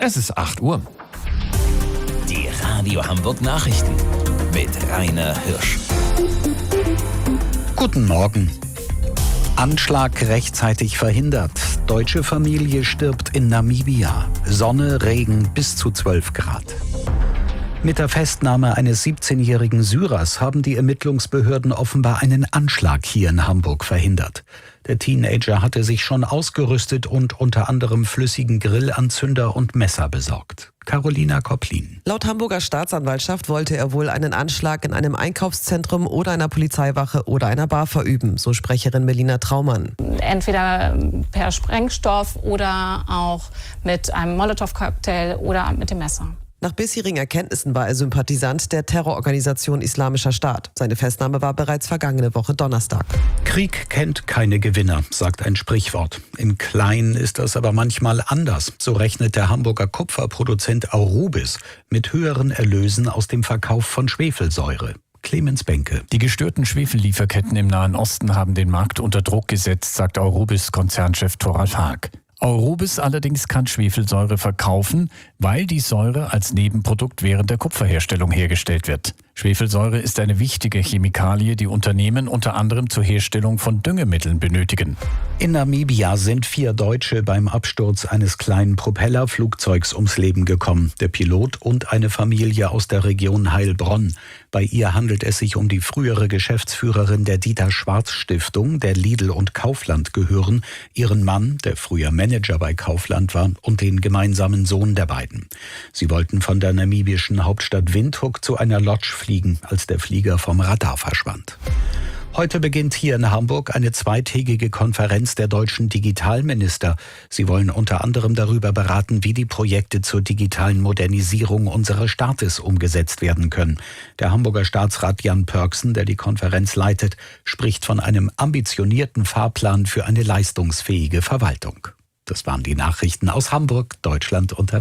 Es ist 8 Uhr. Die Radio Hamburg Nachrichten mit Rainer Hirsch. Guten Morgen. Anschlag rechtzeitig verhindert. Deutsche Familie stirbt in Namibia. Sonne, Regen bis zu 12 Grad. Mit der Festnahme eines 17-jährigen Syrers haben die Ermittlungsbehörden offenbar einen Anschlag hier in Hamburg verhindert. Der Teenager hatte sich schon ausgerüstet und unter anderem flüssigen Grillanzünder und Messer besorgt. Carolina Kopplin. Laut Hamburger Staatsanwaltschaft wollte er wohl einen Anschlag in einem Einkaufszentrum oder einer Polizeiwache oder einer Bar verüben, so Sprecherin Melina Traumann. Entweder per Sprengstoff oder auch mit einem Molotow-Cocktail oder mit dem Messer. Nach bisherigen Erkenntnissen war er Sympathisant der Terrororganisation Islamischer Staat. Seine Festnahme war bereits vergangene Woche Donnerstag. Krieg kennt keine Gewinner, sagt ein Sprichwort. In klein ist das aber manchmal anders. So rechnet der Hamburger Kupferproduzent Aurubis mit höheren Erlösen aus dem Verkauf von Schwefelsäure. Clemens Benke. Die gestörten Schwefellieferketten im Nahen Osten haben den Markt unter Druck gesetzt, sagt Aurubis-Konzernchef Thoralf Haag. Aurubis allerdings kann Schwefelsäure verkaufen, weil die Säure als Nebenprodukt während der Kupferherstellung hergestellt wird. Schwefelsäure ist eine wichtige Chemikalie, die Unternehmen unter anderem zur Herstellung von Düngemitteln benötigen. In Namibia sind 4 Deutsche beim Absturz eines kleinen Propellerflugzeugs ums Leben gekommen. Der Pilot und eine Familie aus der Region Heilbronn. Bei ihr handelt es sich um die frühere Geschäftsführerin der Dieter-Schwarz-Stiftung, der Lidl und Kaufland gehören, ihren Mann, der früher Manager bei Kaufland war, und den gemeinsamen Sohn der beiden. Sie wollten von der namibischen Hauptstadt Windhoek zu einer Lodge fliegen, als der Flieger vom Radar verschwand. Heute beginnt hier in Hamburg eine zweitägige Konferenz der deutschen Digitalminister. Sie wollen unter anderem darüber beraten, wie die Projekte zur digitalen Modernisierung unseres Staates umgesetzt werden können. Der Hamburger Staatsrat Jan Pörksen, der die Konferenz leitet, spricht von einem ambitionierten Fahrplan für eine leistungsfähige Verwaltung. Das waren die Nachrichten aus Hamburg, Deutschland und der Welt.